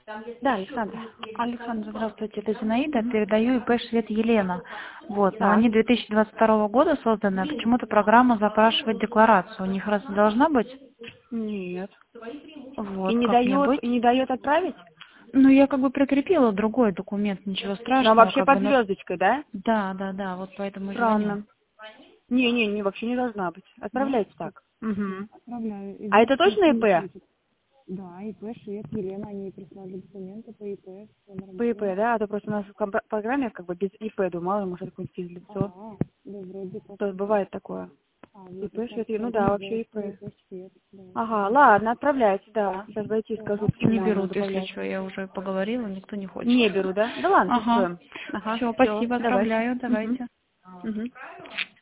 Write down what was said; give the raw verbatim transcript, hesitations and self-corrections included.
Да, Александра. Александр, здравствуйте, это Зинаида, передаю ИП «Швед Елена». Вот, но Так. они две тысячи двадцать второго года созданы, а почему-то программа запрашивает декларацию. У них разве должна быть? Нет. И Вот, не как мне дает, быть? и не дает отправить? Ну, я как бы прикрепила другой документ, ничего Ну, а страшного, вообще как под бы, но... звездочкой, да? Да, да, да, вот поэтому и звоню. Странно. Не, не, не, вообще не должна быть. Нет? Отправляйте так. Угу. Отправляю. А это Единственное, точно что не ИП? пишет. Да, ИП «Швед Елена», они прислали документы по ИП, все По ИП, нормально. да? А то просто у нас в комп- программе как бы без ИП, думала, может, какое-нибудь физлицо. А, да, вроде как. То есть бывает такое. А, вы ИП, как Швед, ну да, вообще организовываете ИП. ИП «Швед», да. Ага, ладно, отправляйте, да. Сейчас зайти и скажу, Не почему оно берут, если добавляет. что, я уже поговорила, никто не хочет. Не беру, да? Да ладно, Ага. попробуем. Ага, Все, все, спасибо, давайте. отправляю, Угу. давайте. Угу.